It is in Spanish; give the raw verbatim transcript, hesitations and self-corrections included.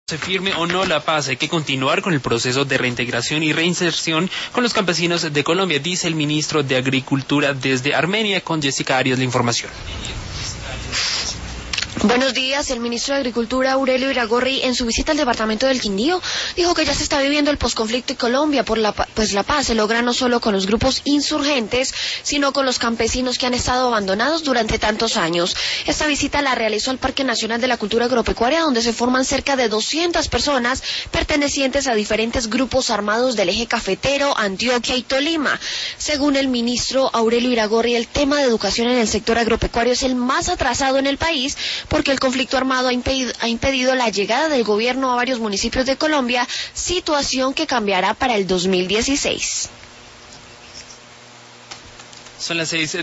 Se firme o no la paz, hay que continuar con el proceso de reintegración y reinserción con los campesinos de Colombia, dice el ministro de Agricultura desde Armenia. Con Jessica Arias la información. Buenos días. El ministro de Agricultura, Aurelio Iragorri, en su visita al departamento del Quindío, dijo que ya se está viviendo el posconflicto en Colombia, por la, pues la paz se logra no solo con los grupos insurgentes, sino con los campesinos que han estado abandonados durante tantos años. Esta visita la realizó al Parque Nacional de la Cultura Agropecuaria, donde se forman cerca de doscientas personas pertenecientes a diferentes grupos armados del eje cafetero, Antioquia y Tolima. Según el ministro Aurelio Iragorri, el tema de educación en el sector agropecuario es el más atrasado en el país, porque el conflicto armado ha impedido, ha impedido la llegada del gobierno a varios municipios de Colombia, situación que cambiará para el dos mil dieciséis. Son las seis.